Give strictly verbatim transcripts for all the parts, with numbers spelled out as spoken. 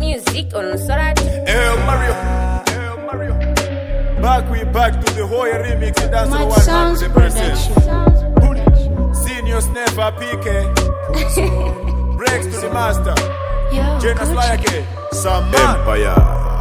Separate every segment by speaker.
Speaker 1: music on Sorat.
Speaker 2: Hey Mario, hey Mario. Back we back to the Hoya remix. That's the
Speaker 1: Much
Speaker 2: one
Speaker 1: sounds
Speaker 2: hundred percent.
Speaker 1: production.
Speaker 2: Senior Snapper P K. Breaks to the master.
Speaker 1: Yo,
Speaker 2: Jonas
Speaker 1: Gucci.
Speaker 2: Like some man.
Speaker 3: Empire.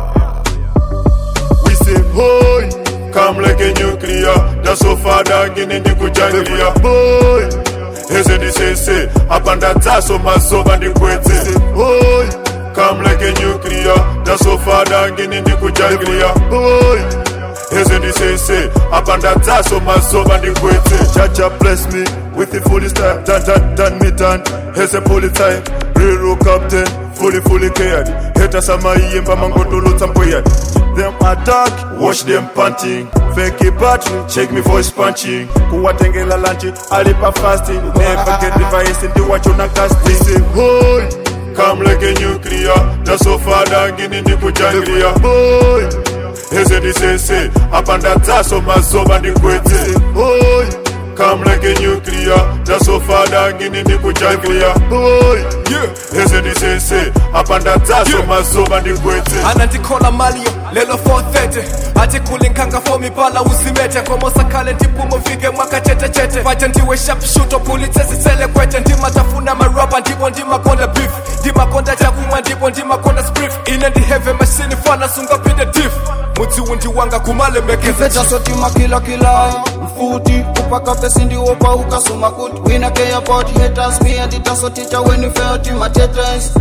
Speaker 3: We say, boy, come like a nuclear. That's so far down in the Kujangia. Boy, he said, he say, say, up and that tasso, my soul, and the Quete. Boy, come like a nuclear. That's so far down in the Kujangia. Boy, he said, he say, say, up and that tasso, my soul, and the Quete. Chacha bless me with the fullest time. Done, done, done, me done. Here's a police time. Real captain. Fully, fully cared. Haters are my aim, but I'm going to loot some weird. Them attack, watch them panting. Fake it battery, check me voice punching. Kuwatengela lanchi, alipa fasting. Never get device into what you're not casting. Say, boy, come like a nuclear. That's so far down in the Kujangria. Boy, he said, he say, say, up and that tasso, my soul, and the Quete. Boy, come like a nuclear. That's so far down in the Kujangria. Boy, yeah. He said, he say, say, up and that tasso, my soul, and the Quete.
Speaker 4: Anatikola Malio, lelo four thirty. Atikuli nkanga for me pala usimete. Komo sakale tipumo vige mwaka chete chete. Vaja ndiwe sharp shooter, politesi sele kwete. Ndima tafuna maraba, ndipo ndima konda beef. Ndima konda chakuma, ndipo ndima konda spliff. Ine ndi heavy machine, fana sunga pide diff. Muti undi wanga kumale mekeza.
Speaker 5: Ifeja soti makila kila Mfuti, upaka pesi ndi wopa ukasuma kuti. Wina care about haters, me and it aso teacher when you fail to my taters.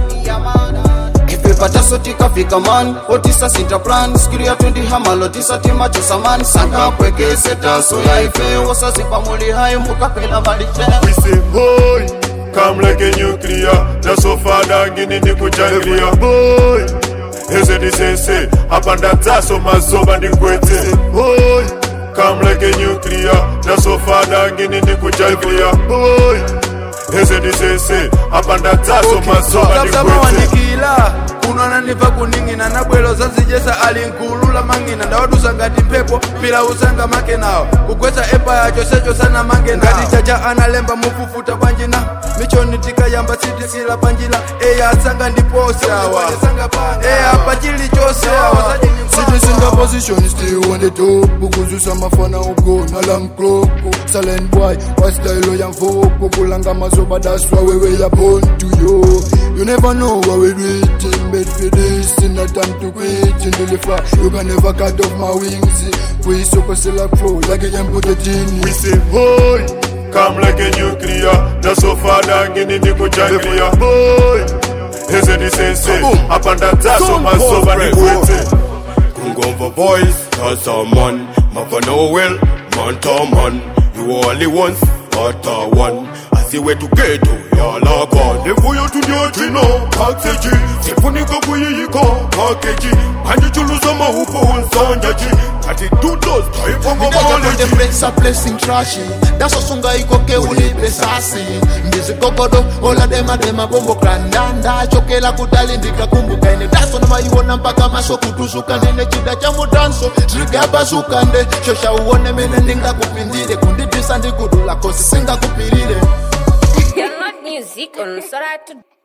Speaker 5: Ipepata soti kafika man, otisa sinta plan. Skiria tundi hamalo, tisa tima chesa man. Sanga kweke seta, so ya ife. Wasa zipa muli hai, muka pela maliche.
Speaker 3: We say, boy, come like a nuclear. That's so far down in the Kujangria. Boy, he said, he say, say, up and that tasso, my soul, and the Quete. Boy, come like a nuclear. That's so far down in the Kujangria. Boy, he said, he say, say, up and that tasso, my soul, and the Quete.
Speaker 4: Kunwana niva kuningina na bwelo zanzijesa alinkulula mangina. Ndawadusa ngati pepo, pila usanga make nao. Kukwesa epa ya chosecho sana mange nao. Ngati chacha analemba mufufuta panjina. Michoni tika yamba siti sila panjila. Eya sanga ndipose awa. Eya pachili chose awa.
Speaker 5: Cities in the position still on the top. Bukuzu sama fana uko na lam kroko. Silent boy, what style young folk. Kulanga mazoba, that's why we are born to you. You never know what we reaching. Made for this, in no time to quit. In the far, you can never cut off my wings. We so like flow, like a young put it in.
Speaker 3: We say, boy, come like a nuclear. That's so far down in the Kujangria. Boy, he said, he say, say, up and that tasso, my soul, and the Quete. Kungova boys, that's a man. Mava no well, man to man. You only once, but a one. I see where to get to, y'all are gone. Then for you to do it, you know, Kakeji. Sefunika kuyiko, Kakeji. And you lose some hupo on Sanjaji. Ati do those, type of
Speaker 6: the friends are blessing trashy. That's a sunga ikoke ulipe sasi. Ndizi kokodo, all of them are them a bombo grandanda. Chokela kutalindika kumbuka ine. That's on my iwona mpaka masho kutusuka. Nene chida chamu danso, trigaba sukande. Shosha uone mene ninga kupindire. Kundidi sandi kudula kosi singa kupirire.
Speaker 1: You're not music on Sorat.